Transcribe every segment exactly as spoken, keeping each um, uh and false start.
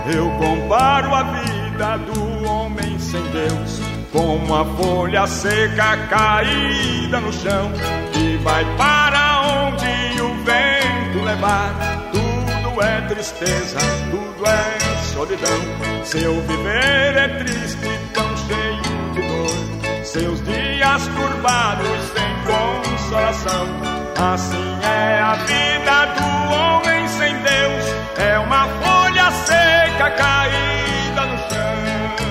Eu comparo a vida do homem sem Deus com uma folha seca caída no chão, que vai para onde o vento levar. Tudo é tristeza, tudo é solidão. Seu viver é triste, tão cheio de dor, seus dias turbados sem consolação. Assim é a vida do homem sem Deus, é uma folha seca caída no chão.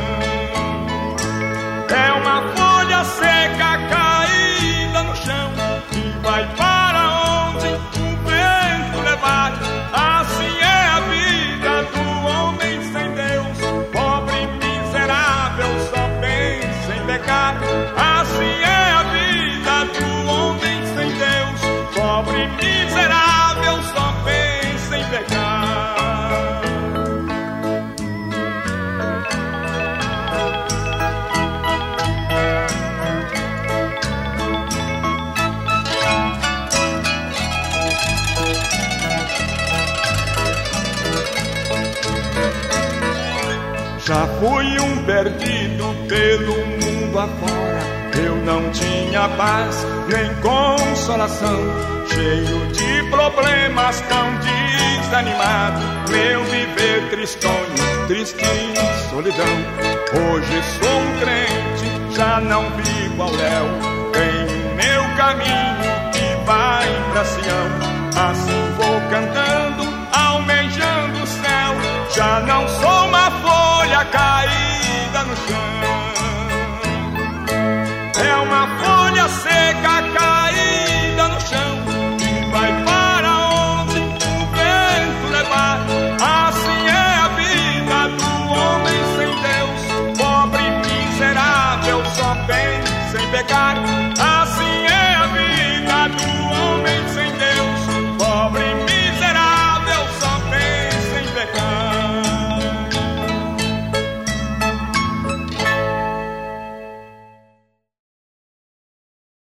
É uma folha seca caída no chão, que vai para onde o vento levar. Assim é a vida do homem sem Deus, pobre, miserável, só pensa em pecar. Assim é a vida do homem sem Deus, pobre, miserável, só pensa em pecar. Já fui um perdido pelo mundo afora, eu não tinha paz nem consolação, cheio de problemas, tão desanimado, meu viver tristonho, triste solidão. Hoje sou um crente, já não vivo ao léu, tenho meu caminho que vai pra Sião. Assim vou cantando, almejando o céu, já não sou uma folha caída no chão. É uma folha seca caída no chão, que vai para onde o vento levar. Assim é a vida do homem sem Deus, pobre, miserável, só pensa em pecar.